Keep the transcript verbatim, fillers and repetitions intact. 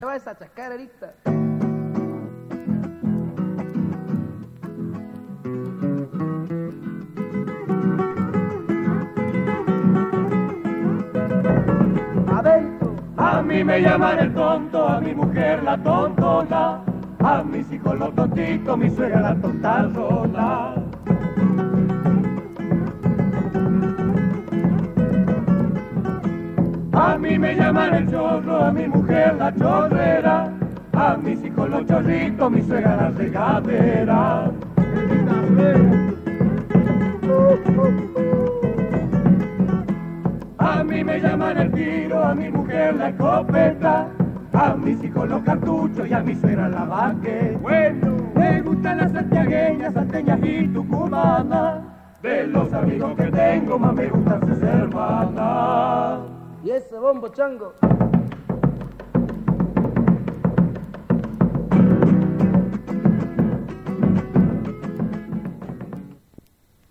Te vas a chascar ahorita. Adentro. A mí me llaman el tonto, a mi mujer la tontona, a mis hijos los tontitos, mi suegra la tontarrona. A mí me llaman el chorro, a mi mujer la chorrera, a mis hijos los chorritos, mi suegra la regadera. A mí me llaman el tiro, a mi mujer la escopeta, a mis hijos los cartuchos y a mi suegra la baqueta. Bueno, me gustan las santiagueñas, salteñas y tucumanas, de los amigos que tengo más me gustan sus hermanas. Y ese bombo chango.